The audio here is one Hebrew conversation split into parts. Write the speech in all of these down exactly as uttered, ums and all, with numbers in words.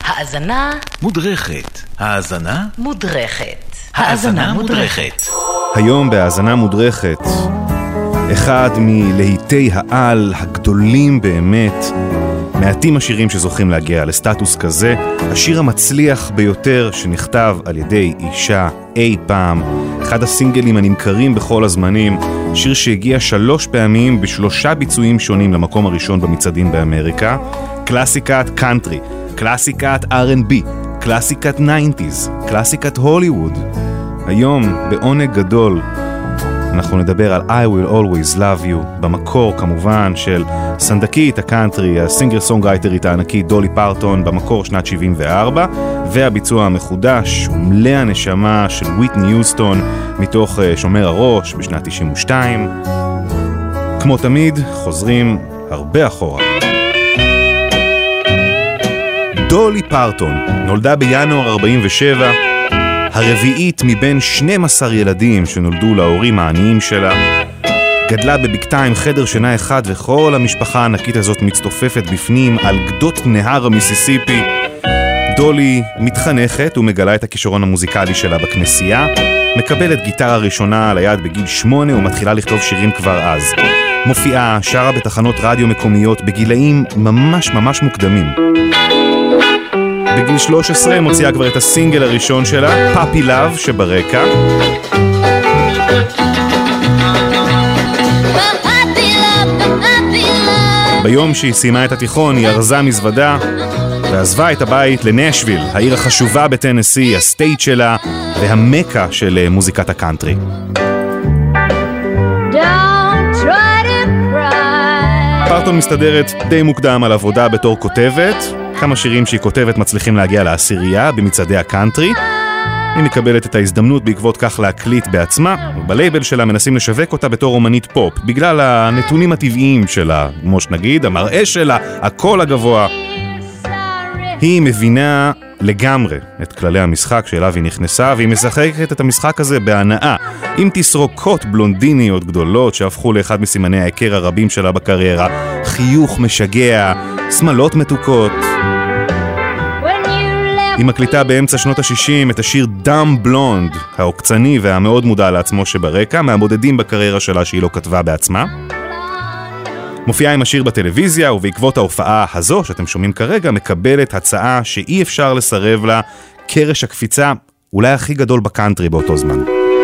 האזנה מודרכת. האזנה מודרכת. האזנה מודרכת. היום בהאזנה מודרכת, אחד מלהיטי העל הגדולים באמת, מעטים השירים שזוכים להגיע לסטטוס כזה, השיר המצליח ביותר שנכתב על ידי אישה אי פעם, אחד הסינגלים הנמכרים בכל הזמנים, שיר שהגיע שלוש פעמים בשלושה ביצועים שונים למקום הראשון במצעדים באמריקה, קלאסיקת קאנטרי, קלאסיקת אר אנד בי, קלאסיקת ניינטיז, קלאסיקת הוליווד. היום בעונג גדול אנחנו נדבר על I Will Always Love You, במקור כמובן של סנדקית הקאנטרי, הסינגר סונגרייטרית הענקית דולי פרטון, במקור שנת שבעים וארבע, והביצוע המחודש ומלא הנשמה של וויטני יוסטון מתוך שומר הראש בשנת תשעים ושתיים. כמו תמיד חוזרים הרבה אחורה. דולי פרטון נולדה בינואר ארבעים ושבע, הרביעית מבין שנים עשר ילדים שנולדו להורים העניים שלה, גדלה בבקתה עם חדר שינה אחד וכל המשפחה הענקית הזאת מצטופפת בפנים על גדות נהר המיסיסיפי. דולי מתחנכת ומגלה את הכישרון המוזיקלי שלה בכנסייה, מקבלת גיטרה ראשונה על היד בגיל שמונה ומתחילה לכתוב שירים כבר אז. מופיעה, שרה בתחנות רדיו מקומיות בגילאים ממש ממש מוקדמים. בגיל שלוש עשרה מוציאה כבר את הסינגל הראשון שלה, פאפי לאב, שברקע. ביום שהיא סיימה את התיכון היא ארזה מזוודה ועזבה את הבית לנשוויל, העיר החשובה בטנסי, הסטייט שלה והמקה של מוזיקת הקאנטרי. פרטון מסתדרת די מוקדם על עבודה בתור כותבת, כמה שירים שהיא כותבת מצליחים להגיע לעשירייה במצעדי הקאנטרי. היא מקבלת את ההזדמנות בעקבות כך להקליט בעצמה, ובלייבל שלה מנסים לשווק אותה בתור אומנית פופ, בגלל הנתונים הטבעיים שלה, כמו שנגיד, המראה שלה, הקול הגבוה. היא מבינה לגמרי את כללי המשחק שאליו היא נכנסה, והיא משחקת את המשחק הזה בהנאה, עם תסרוקות בלונדיניות גדולות שהפכו לאחד מסימני ההיכר הרבים שלה בקריירה, חיוך משגע, שמלות מתוקות. היא מקליטה באמצע שנות ה-שישים את השיר Dumb Blonde, העוקצני והמאוד מודע לעצמו שברקע, מהמודדים בקריירה שלה שהיא לא כתבה בעצמה. מופיעה עם השיר בטלוויזיה, ובעקבות ההופעה הזו שאתם שומעים כרגע, מקבלת הצעה שאי אפשר לסרב לה, קרש הקפיצה אולי הכי גדול בקאנטרי באותו זמן.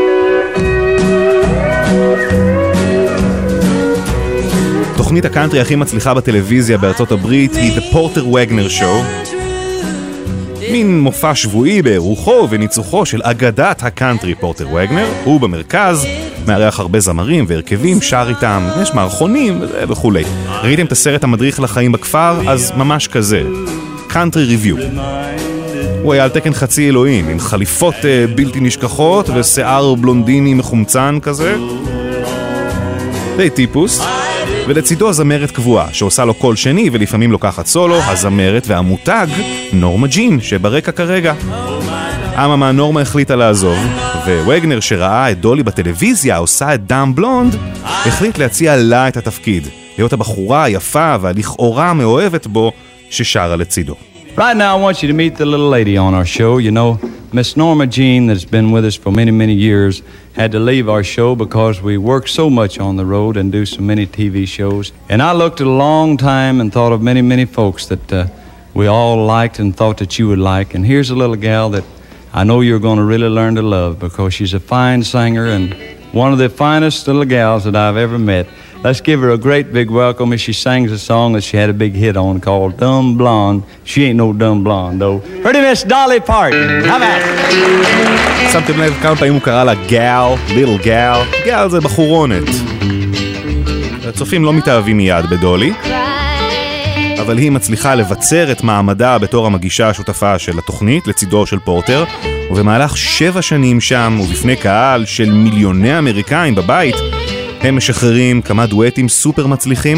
תוכנית הקאנטרי הכי מצליחה בטלוויזיה בארצות הברית היא The Porter Wagoner Show, מין מופע שבועי ברוחו וניצוחו של אגדת הקאנטרי פורטר וגנר. הוא במרכז, מארח הרבה זמרים והרכבים, שר איתם, יש מערכונים וכו'. ראיתם את הסרט המדריך לחיים בכפר? אז ממש כזה, קאנטרי ריוויו. הוא היה על תקן חצי אלוהים, עם חליפות בלתי נשכחות ושיער בלונדיני מחומצן כזה. די טיפוס. ולצידו הזמרת קבועה, שעושה לו קול שני ולפעמים לוקחת סולו, הזמרת והמותג נורמה ג'ין, שברקע כרגע. אממה, נורמה החליטה לעזוב, ווגנר שראה את דולי בטלוויזיה עושה את דאם בלונד, החליט להציע לה את התפקיד, להיות הבחורה היפה והלכאורה מאוהבת בו ששרה לצידו. Right now I want you to meet the little lady on our show. You know, Miss Norma Jean, that's been with us for many, many years, had to leave our show because we work so much on the road and do so many T V shows. And I looked at a long time and thought of many, many folks that uh, we all liked and thought that you would like. And here's a little gal that I know you're going to really learn to love because she's a fine singer and one of the finest little gals that I've ever met. Let's give her a great big welcome as she sings a song that she had a big hit on called Dumb Blonde. She ain't no dumb blonde, though. Pretty Miss Dolly Parton. How about it? שמתם לב כמה פעמים הוא קרא לה גל, ליטל גל. גל זה בחורונת. הצופים לא מתאהבים מיד בדולי, אבל היא מצליחה לבצר את מעמדה בתור המגישה השותפה של התוכנית לצידו של פורטר, ובמהלך שבע שנים שם ובפני קהל של מיליוני אמריקאים בבית, הם משחררים כמה דואטים סופר מצליחים,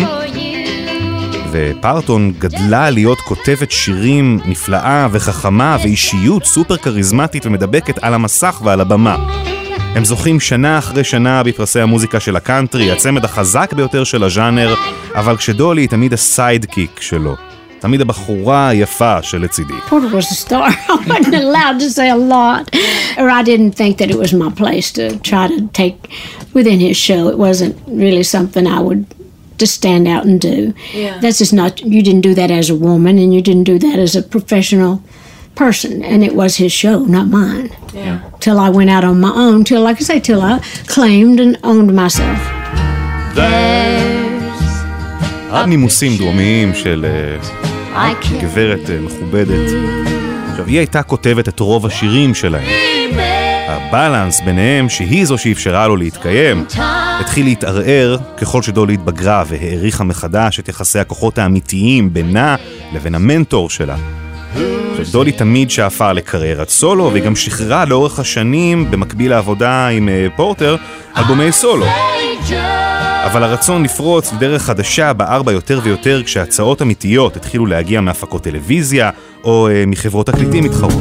ופרטון גדלה להיות כותבת שירים נפלאה וחכמה ואישיות סופר קריזמטית ומדבקת על המסך ועל הבמה. הם זוכים שנה אחרי שנה בפרסי המוזיקה של הקאנטרי, הצמד החזק ביותר של הז'אנר, אבל כשדולי היא תמיד הסיידקיק שלו. תמיד הבחורה היפה שלצידי. Porter was a star. I wasn't allowed to say a lot. Or I didn't think that it was my place to try to take within his show. It wasn't really something I would just stand out and do. Yeah. That's just not, you didn't do that as a woman and you didn't do that as a professional person. And it was his show, not mine. Yeah. Till I went out on my own, till, like I say, till I claimed and owned myself. עד נימוסים דרומיים של גברת מכובדת. עכשיו, היא הייתה כותבת את רוב השירים שלהם. הבלנס ביניהם, שהיא זו שאפשרה לו להתקיים, התחיל להתערער ככל שדולי התבגרה והעריכה מחדש את יחסי הכוחות האמיתיים בינה לבין המנטור שלה. דולי תמיד שאפה לקריירת סולו, והיא גם שחררה לאורך השנים, במקביל לעבודה עם פורטר, אלבומי סולו. אבל הרצון לפרוץ לדרך חדשה בער בה יותר ויותר כשהצעות אמיתיות התחילו להגיע מהפקות טלוויזיה או אה, מחברות תקליטים מתחרות.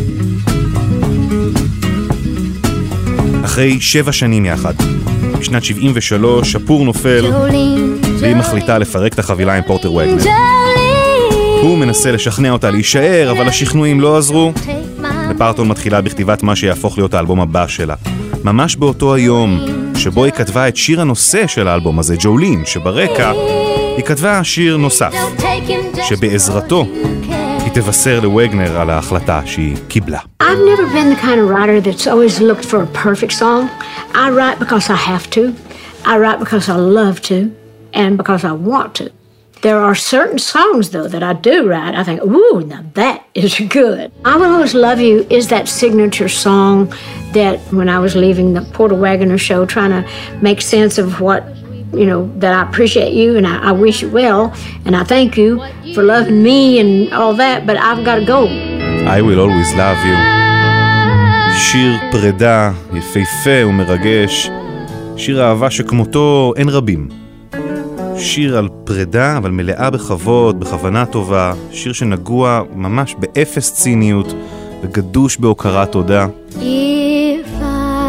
אחרי שבע שנים יחד, בשנת שבעים ושלוש, שפור נופל והיא מחליטה לפרק את החבילה עם פורטר וגנר. הוא מנסה לשכנע אותה להישאר, אבל השכנועים לא עזרו, ופרטון מתחילה בכתיבת מה שיהפוך להיות האלבום הבא שלה. ממש באותו היום שבו היא כתבה את שיר הנושא של האלבום הזה, ג'ולין, שברקע היא כתבה שיר נוסף, שבעזרתו היא תבשר לווגנר על ההחלטה שהיא קיבלה. I've never been the kind of writer that's always looked for a perfect song. I write because I have to. I write because I love to and because I want to. There are certain songs, though, that I do write. I think, ooh, now that is good. I Will Always Love You is that signature song that when I was leaving the Porter Wagoner show, trying to make sense of what, you know, that I appreciate you and I, I wish you well, and I thank you for loving me and all that, but I've got to go. I Will Always Love You. שיר פרידה, יפהפה ומרגש. שיר אהבה שכמותו אין רבים. שיר על פרידה, אבל מלאה בכבוד, בכוונה טובה. שיר שנגוע ממש באפס ציניות וגדוש בהוקרת תודה. If I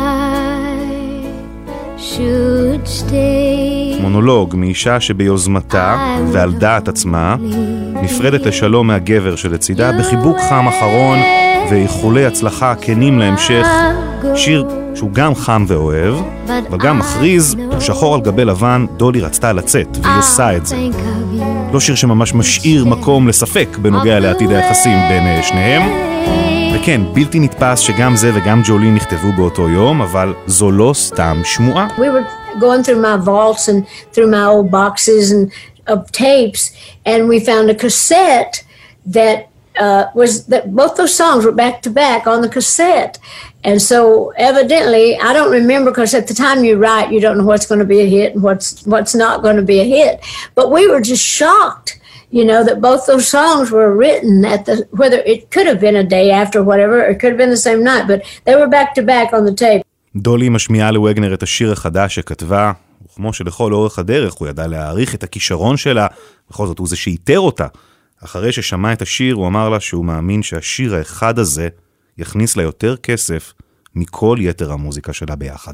should stay, מונולוג מאישה שביוזמתה ועל דעת עצמה נפרדת לשלום מהגבר שלצידה בחיבוק חם אחרון ואיחולי הצלחה כנים להמשך. שיר שהוא גם חם ואוהב, אבל גם מכריז, שחור על גבי לבן, דולי רצתה לצאת, והיא עושה את זה. לא שיר שממש משאיר מקום לספק בנוגע לעתיד היחסים בין שניהם. וכן, בלתי נתפס שגם זה וגם ג'ולין נכתבו באותו יום, אבל זו לא סתם שמועה. we were going through my vaults and through my old boxes and of tapes, and we found a cassette that Uh, was that both those songs were back to back on the cassette. And so evidently, I don't remember, because at the time you write, you don't know what's going to be a hit and what's what's not going to be a hit. But we were just shocked, you know, that both those songs were written at the, whether it could have been a day after, whatever, or it could have been the same night, but they were back to back on the tape. דולי משמיעה לווגנר את השיר החדש שכתבה, וכמו שלכל אורך הדרך הוא ידע להעריך את הכישרון שלה, בכל זאת הוא זה שאיתר אותה. אחרי ששמע את השיר, הוא אמר לה שהוא מאמין שהשיר האחד הזה יכניס לה יותר כסף מכל יתר המוזיקה שלה ביחד.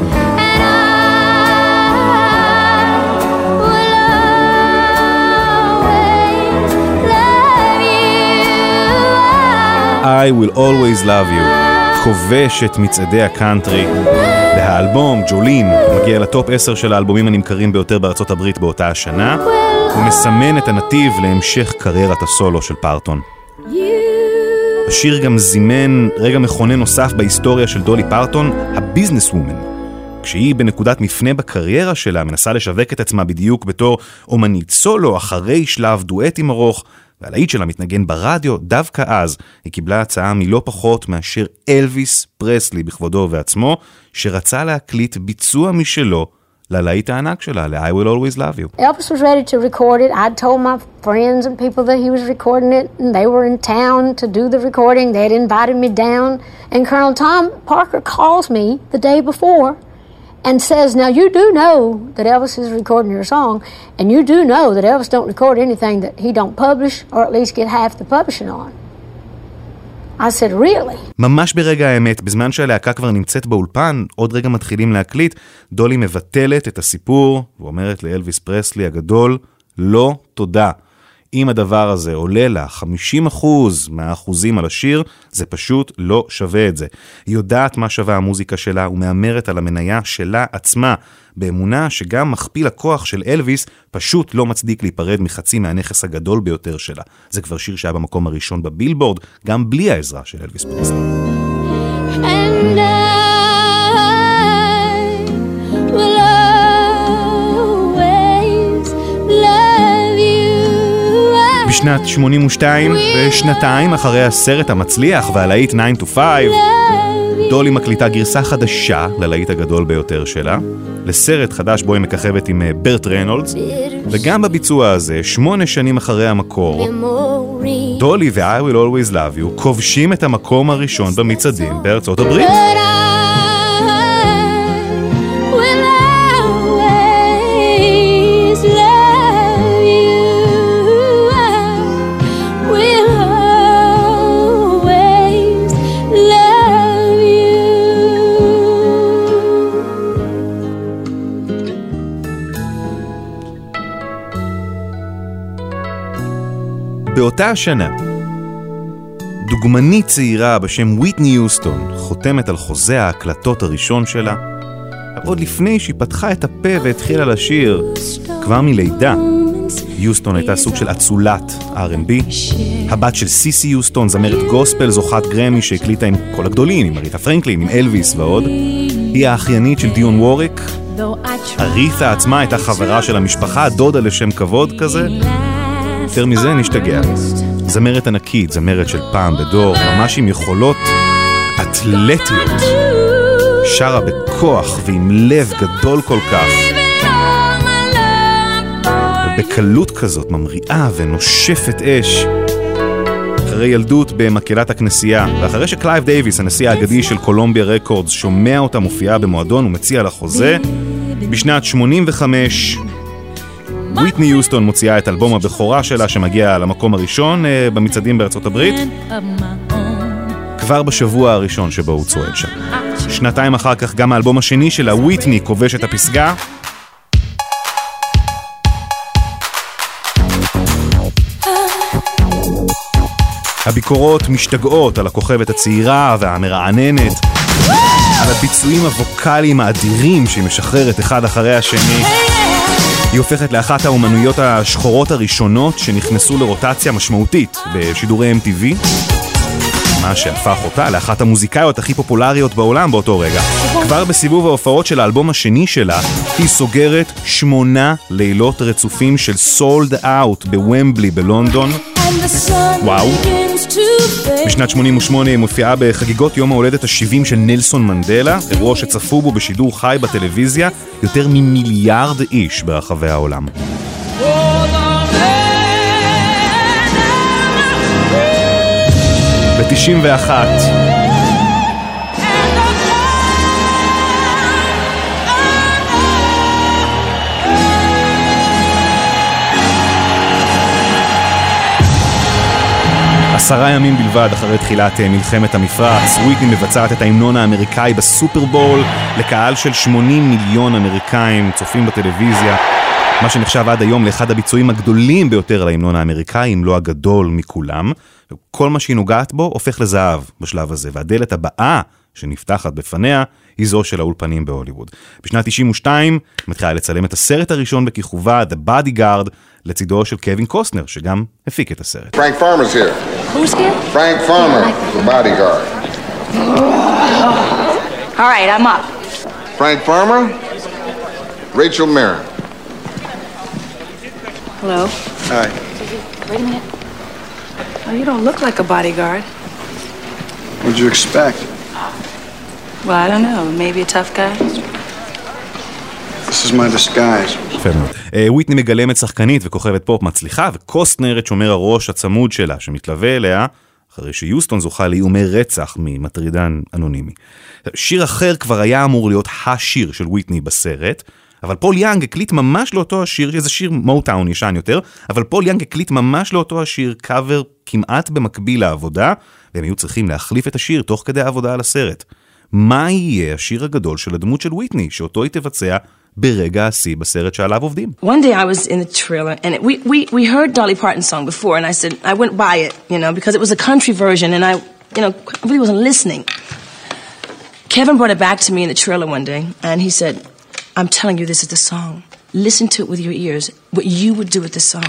I will always love you. כובש את מצעדי הקאנטרי. והאלבום, ג'ולין, מגיע לטופ עשר של האלבומים הנמכרים ביותר בארצות הברית באותה השנה. הוא מסמן את הנתיב להמשך קריירת הסולו של פרטון. השיר גם זימן רגע מכונן נוסף בהיסטוריה של דולי פרטון, הביזנס וומן. כשהיא בנקודת מפנה בקריירה שלה מנסה לשווק את עצמה בדיוק בתור אומנית סולו אחרי שלב דואטים ארוך, והלהיט שלה מתנגן ברדיו, דווקא אז היא קיבלה הצעה מלא פחות מאשר אלוויס פרסלי בכבודו ובעצמו, שרצה להקליט ביצוע משלו ללהיט הענק שלה, ל-I Will Always Love You. Elvis was ready to record it. I'd told my friends and people that he was recording it, and they were in town to do the recording. They had invited me down, and Colonel Tom Parker calls me the day before and says, now you do know that Elvis is recording your song, and you do know that Elvis don't record anything that he don't publish, or at least get half the publishing on. I said, really? ממש ברגע האמת, בזמן שהלהקה כבר נמצאת באולפן, עוד רגע מתחילים להקליט, דולי מבטלת את הסיפור, ואומרת לאלוויס פרסלי הגדול, לא תודה. אם הדבר הזה עולה לה חמישים אחוז מהאחוזים על השיר, זה פשוט לא שווה את זה. היא יודעת מה שווה המוזיקה שלה ומאמרת על המניה שלה עצמה, באמונה שגם מכפיל הכוח של אלוויס פשוט לא מצדיק להיפרד מחצי מהנכס הגדול ביותר שלה. זה כבר שיר שהיה במקום הראשון בבילבורד, גם בלי העזרה של אלוויס פרסלי. And I will always love you. בשנת שמונים ושתיים, ושנתיים אחרי הסרט המצליח והלהיט נין טו פייב, דולי מקליטה גרסה חדשה ללהיט הגדול ביותר שלה, לסרט חדש בו היא מככבת עם ברט ריינולדס, וגם בביצוע הזה, שמונה שנים אחרי המקור, דולי ו-I Will Always Love You כובשים את המקום הראשון במצעדים בארצות הברית. באותה השנה, דוגמנית צעירה בשם ויטני יוסטון חותמת על חוזה ההקלטות הראשון שלה, עוד לפני שהיא פתחה את הפה והתחילה לשיר, כבר מלידה. יוסטון הייתה סוג של אצולת אר אנד בי, הבת של סיסי יוסטון, זמרת גוספל, זוכת גרמי שהקליטה עם כל הגדולים, עם אריתה פרנקלין, עם אלוויס ועוד. היא האחיינית של דיון ווריק. אריתה עצמה הייתה חברה של המשפחה, דודה לשם כבוד כזה. יותר מזה נשתגע. זמרת ענקית, זמרת של פעם בדור, ממש עם יכולות אתלטיות. שרה בכוח ועם לב גדול כל כך. ובקלות כזאת ממריאה ונושפת אש. אחרי ילדות במקהלת הכנסייה, ואחרי שקלייב דייביס, הנשיא האגדי של קולומביה רקורדס, שומע אותה מופיעה במועדון ומציע לה חוזה, בשנת שמונים וחמש ויטני יוסטון מוציאה את אלבום הבכורה שלה שמגיע למקום הראשון במצעדים בארצות הברית, כבר בשבוע הראשון שבו הוא צועד שם. שנתיים אחר כך גם האלבום השני שלה, ויטני, כובש את הפסגה. הביקורות משתגעות על הכוכבת הצעירה והמרעננת, על הביצועים הווקליים האדירים שהיא משחררת אחד אחרי השני. היא הופכת לאחת האומנויות השחורות הראשונות שנכנסו לרוטציה משמעותית בשידורי אם טי וי, מה שהפך אותה לאחת המוזיקאיות הכי פופולריות בעולם באותו רגע. כבר בסיבוב ההופעות של האלבום השני שלה, היא סוגרת שמונה לילות רצופים של סולד אאוט בוומבלי בלונדון. וואו. בשנת שמונים ושמונה היא מופיעה בחגיגות יום ההולדת ה-שבעים של נלסון מנדלה, אירוע שצפו בו בשידור חי בטלוויזיה יותר ממיליארד איש ברחבי העולם. ב-תשעים ואחת עשרה ימים בלבד אחרי תחילת מלחמת המפרץ, ויטני מבצעת את ההמנון האמריקאי בסופרבול לקהל של שמונים מיליון אמריקאים צופים בטלוויזיה, מה שנחשב עד היום לאחד הביצועים הגדולים ביותר להמנון האמריקאי, אם לא הגדול מכולם. כל מה שהיא נוגעת בו הופך לזהב בשלב הזה, והדלת הבאה שנפתחת בפניה היא זו של האולפנים בהוליווד. בשנת תשעים ושתיים מתחילה לצלם את הסרט הראשון בכיכובה, The Bodyguard, לצידו של קווין קוסטנר, שגם הפיק את הסרט. Frank Farmer's here. Who's here? Frank Farmer, The Bodyguard. All right, I'm up. Frank Farmer, Rachel Mirren. Hello. Hi. Wait a minute. Oh, you don't look like a bodyguard. What'd you expect? Well, I don't know. Maybe a tough guy? This is my disguise. וויטני מגלמת שחקנית וכוכבת פופ מצליחה, וקוסטנר את שומר הראש הצמוד שלה שמתלווה אליה אחרי שיוסטון זוכה לאיומי רצח ממטרידן אנונימי. שיר אחר כבר היה אמור להיות השיר של וויטני בסרט, אבל פול יאנג הקליט ממש לאותו השיר, שזה שיר מוטאון ישן יותר, אבל פול יאנג הקליט ממש לאותו השיר קאבר כמעט במקביל לעבודה, והם היו צריכים להחליף את השיר תוך כדי העבודה על הסרט. מה יהיה השיר הגדול של הדמות של וויטני, שאותו היא תבצע ברגע השיא בסרט שעליו עובדים. One day I was in the trailer and it, we, we, we heard Dolly Parton's song before and I said, I went by it, you know, because it was a country version and I, you know, I really wasn't listening. Kevin brought it back to me in the trailer one day and he said, I'm telling you this is the song. Listen to it with your ears, what you would do with the song.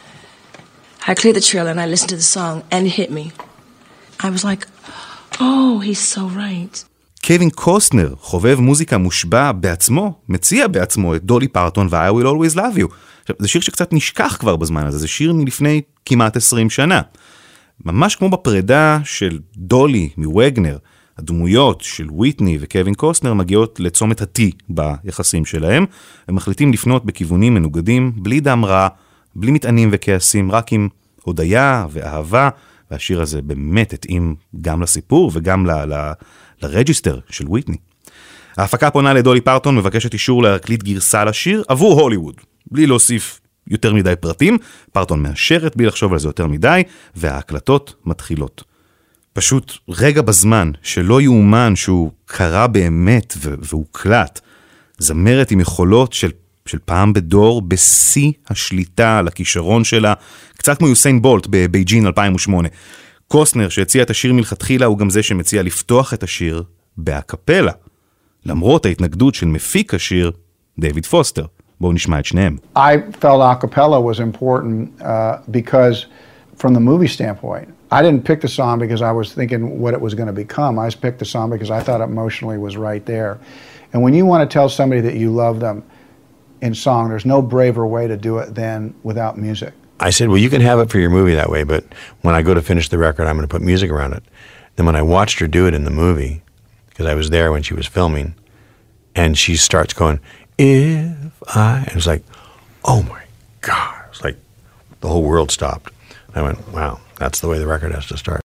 I cleared the trailer and I listened to the song and it hit me. I was like, oh, he's so right. קווין קוסטנר, חובב מוזיקה מושבע בעצמו, מציע בעצמו את דולי פרטון ו-I will always love you. עכשיו, זה שיר שקצת נשכח כבר בזמן הזה, זה שיר מלפני כמעט עשרים שנה. ממש כמו בפרידה של דולי מווגנר, הדמויות של וויטני וקווין קוסטנר מגיעות לצומת הטי ביחסים שלהם, הם מחליטים לפנות בכיוונים מנוגדים, בלי דם רע, בלי מטענים וכעסים, רק עם הודיה ואהבה, והשיר הזה באמת התאים גם לסיפור וגם ל... ל לרג'יסטר של וויטני. ההפקה פונה לדולי פרטון, מבקשת אישור להקליט גרסה לשיר עבור הוליווד, בלי להוסיף יותר מדי פרטים. פרטון מאשרת בלי לחשוב על זה יותר מדי, וההקלטות מתחילות. פשוט רגע בזמן שלא יאומן שהוא קרה באמת והוא קלט, זמרת עם יכולות של, של פעם בדור, בשיא השליטה על הכישרון שלה, קצת כמו יוסיין בולט בבייג'ין אלפיים ושמונה. קוסטנר שהציע את השיר מלכתחילה הוא גם זה שמציע לפתוח את השיר באקפלה, למרות ההתנגדות של מפיק השיר דיוויד פוסטר. בואו נשמע את שניהם. I felt acapella was important uh, because from the movie standpoint, I didn't pick the song because I was thinking what it was going to become. I picked the song because I thought it emotionally was right there. And when you want to tell somebody that you love them in song, there's no braver way to do it than without music. I said, well, you can have it for your movie that way, but when I go to finish the record, I'm going to put music around it. Then when I watched her do it in the movie, because I was there when she was filming, and she starts going, if I, and it was like, oh my God, it's like the whole world stopped. I went, wow, that's the way the record has to start.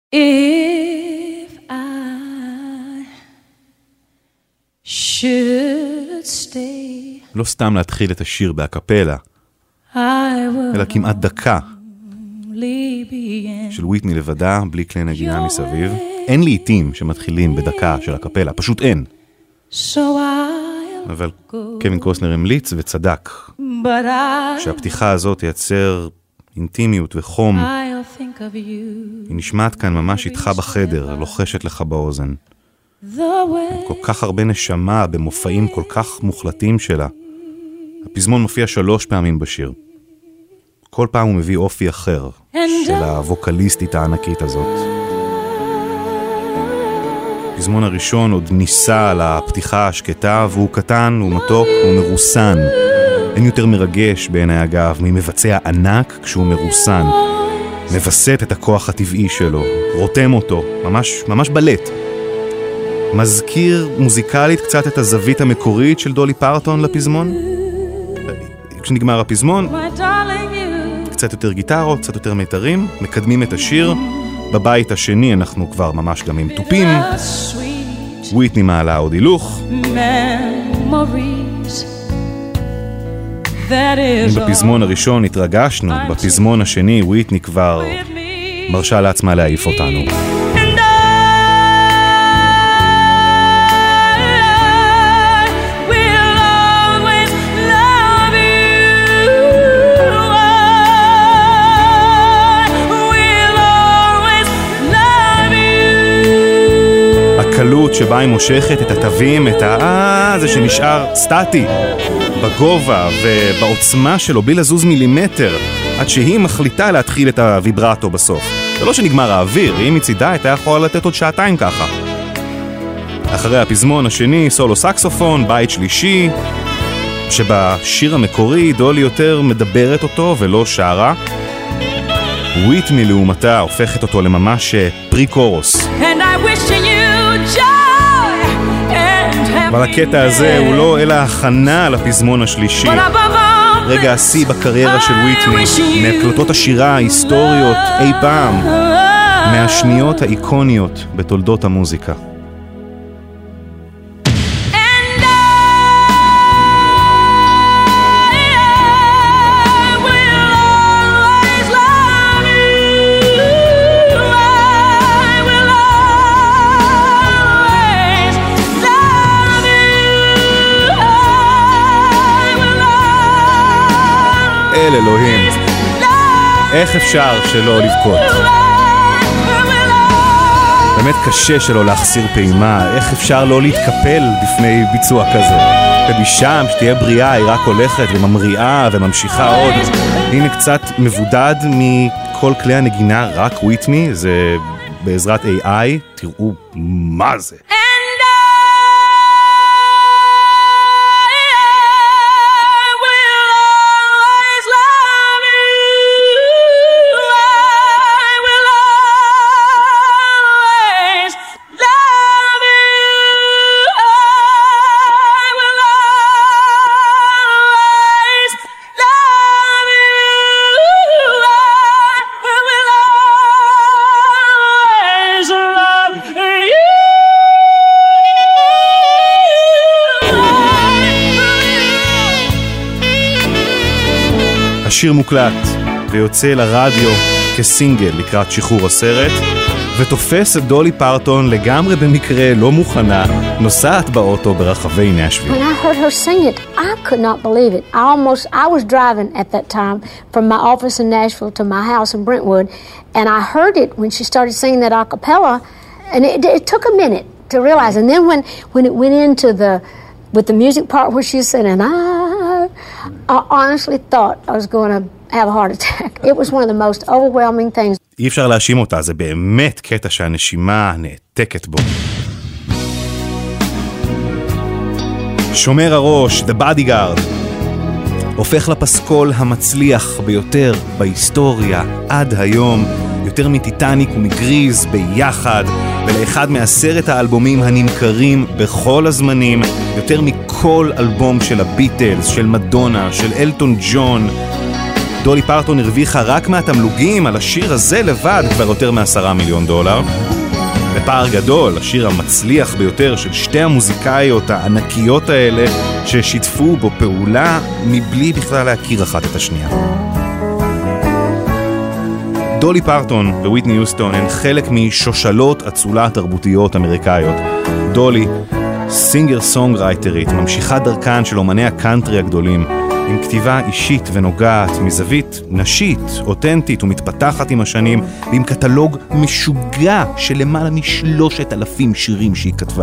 If I should stay, לא סתם להתחיל את השיר באקפלה, אלא כמעט דקה של וויטני לבדה, בלי כלי נגינה מסביב. אין לעיתים שמתחילים בדקה של הקפלה, פשוט אין. אבל קווין קוסטנר המליץ וצדק שהפתיחה הזאת תייצר אינטימיות וחום. היא נשמעת כאן ממש איתך בחדר, לוחשת לך באוזן. כל כך הרבה נשמה במופעים כל כך מוחלטים שלה. הפזמון מופיע שלוש פעמים בשיר. כל פעם הוא מביא אופי אחר של הווקליסטית הענקית הזאת. הפזמון הראשון עוד ניסה על הפתיחה השקטה, והוא קטן, הוא מתוק, הוא מרוסן. אין יותר מרגש בעיני אגב ממבצע ענק כשהוא מרוסן. מבסט את הכוח הטבעי שלו, רותם אותו, ממש, ממש בלט. מזכיר מוזיקלית קצת את הזווית המקורית של דולי פרטון לפזמון. כשנגמר הפזמון, קצת יותר גיטרות, קצת יותר מיתרים, מקדמים את השיר. בבית השני אנחנו כבר ממש גם עם טופים. וויטני מעלה עוד הילוך. אם בפזמון הראשון התרגשנו, בפזמון השני וויטני כבר מרשה לעצמה להעיף אותנו. הקלות שבה היא מושכת את התווים, את ה... זה שנשאר סטטי, בגובה ובעוצמה שלו, בלי לזוז מילימטר, עד שהיא מחליטה להתחיל את הוויברטו בסוף. זה לא שנגמר האוויר, היא מצידה הייתה יכולה לתת עוד שעתיים ככה. אחרי הפזמון השני, סולו סקסופון, בית שלישי, שבשיר המקורי דולי יותר מדברת אותו ולא שרה. וויטני לעומתה הופכת אותו לממש פרי קורוס. אבל הקטע הזה הוא לא אלא הכנה לפזמון השלישי. רגע השיא בקריירה של וויטני, מהקלטות השירה ההיסטוריות אי פעם, מהשניות האיקוניות בתולדות המוזיקה. אלוהים. איך אפשר שלא לבכות? באמת קשה שלא להחסיר פעימה, איך אפשר לא להתקפל בפני ביצוע כזה? ומשם שתהיה בריאה היא רק הולכת וממריאה וממשיכה עוד. הנה קצת מבודד מכל כלי הנגינה, רק וויטני, זה בעזרת איי איי, תראו מה זה. השיר מוקלט ויוצא לרדיו כסינגל לקראת שחרור הסרט, ותופס את דולי פרטון לגמרי במקרה לא מוכנה, נוסעת באוטו ברחבי נשוויל. When I heard her sing it, I could not believe it. I almost, I was driving at that time from my office in Nashville to my house in Brentwood, and I heard it when she started singing that a cappella, and it, it took a minute to realize. And then when, when it went into the, with the music part where she said, and I, I honestly thought I was going to have a heart attack. It was one of the most overwhelming things. אי אפשר להאשים אותה, זה באמת קטע שהנשימה נעתקת בו. שומר הראש, The Bodyguard, הופך לפסקול המצליח ביותר בהיסטוריה עד היום, יותר מטיטניק ומגריז ביחד, ולאחד מעשרת האלבומים הנמכרים בכל הזמנים, יותר מכל אלבום של הביטלס, של מדונה, של אלטון ג'ון. דולי פרטון הרוויחה רק מהתמלוגים על השיר הזה לבד כבר יותר מעשרה מיליון דולר. בפער גדול, השיר המצליח ביותר של שתי המוזיקאיות הענקיות האלה ששיתפו בו פעולה מבלי בכלל להכיר אחת את השנייה. דולי פרטון וויטני יוסטון הן חלק משושלות אצולה תרבותיות אמריקאיות. דולי, סינגר סונגרייטרית, ממשיכה דרכן של אומני הקאנטרי הגדולים, עם כתיבה אישית ונוגעת, מזווית נשית, אותנטית ומתפתחת עם השנים, ועם קטלוג משוגע של למעלה משלושת אלפים שירים שהיא כתבה.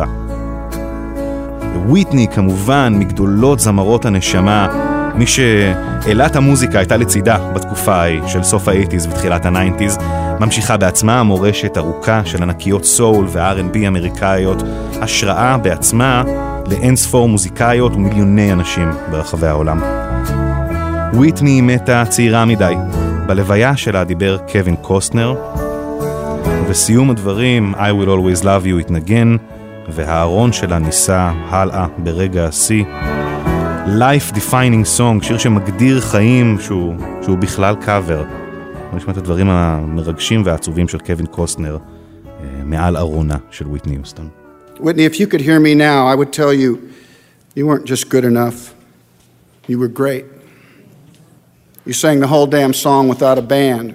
וויטני כמובן מגדולות זמרות הנשמה, מי שאלת המוזיקה הייתה לצידה בתקופה ההיא של סוף ה-שמונים ותחילת ה-תשעים, ממשיכה בעצמה מורשת ארוכה של ענקיות סול ו-אר אנד בי אמריקאיות, השראה בעצמה לאין ספור מוזיקאיות ומיליוני אנשים ברחבי העולם. וויטני מתה צעירה מדי. בלוויה שלה דיבר קווין קוסטנר, ובסיום הדברים I Will Always Love You התנגן, והארון שלה ניסה הלאה ברגע השיא. Life Defining Song, שיר שמגדיר חיים שהוא, שהוא בכלל קאבר. נשמע את הדברים המרגשים והעצובים של קווין קוסטנר מעל ארונה של וויטני יוסטון. Whitney, if you could hear me now, I would tell you, you weren't just good enough. You were great. You sang the whole damn song without a band.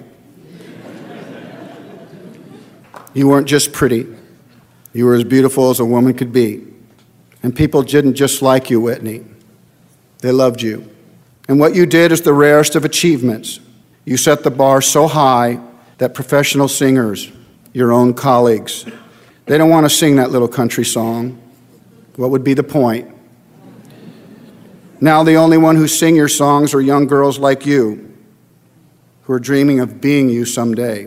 You weren't just pretty. You were as beautiful as a woman could be. And people didn't just like you, Whitney. They loved you. And what you did is the rarest of achievements. You set the bar so high that professional singers, your own colleagues, they don't want to sing that little country song. What would be the point? Now the only one who sing your songs are young girls like you, who are dreaming of being you someday.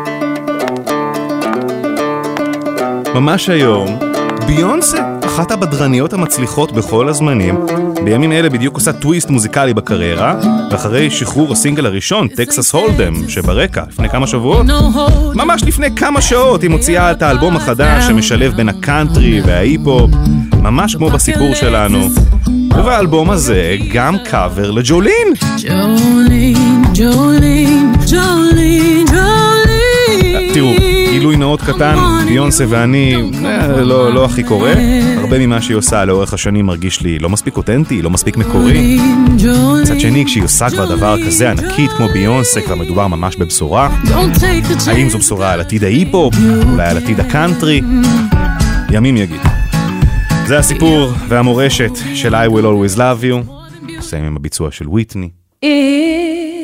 ממש היום, ביונסה, אחת הבדרניות המצליחות בכל הזמנים, בימים אלה בדיוק עושה טוויסט מוזיקלי בקריירה, ואחרי שחרור הסינגל הראשון, טקסס הולדם, שברקע, לפני כמה שבועות, ממש לפני כמה שעות, היא מוציאה את האלבום החדש שמשלב בין הקאנטרי וההיפ-הופ, ממש כמו בסיפור שלנו. ובאלבום הזה גם קאבר לג'ולין. ג'ולין, ג'ולין, ג'ולין, ג'ולין. תראו, גילוי נאות קטן, ביונסה ואני לא, לא הכי קורא. הרבה ממה שהיא עושה לאורך השנים מרגיש לי לא מספיק אותנטי, לא מספיק מקורי. מצד שני, כשהיא עושה כבר דבר כזה ענקית כמו ביונסה, כבר מדובר ממש בבשורה. האם זו בשורה על עתיד ההיפ-הופ? אולי על עתיד הקאנטרי? ימים יגיד. זה הסיפור והמורשת של I Will Always Love You. נסיים עם הביצוע של וויטני.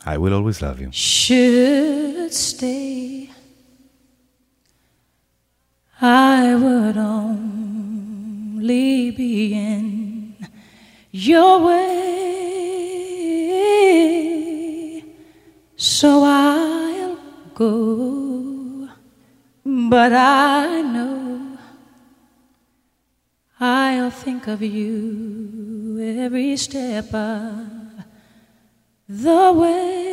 I will always love you. should stay, I would only be in your way, so I'll go, but I know I'll think of you every step of the way.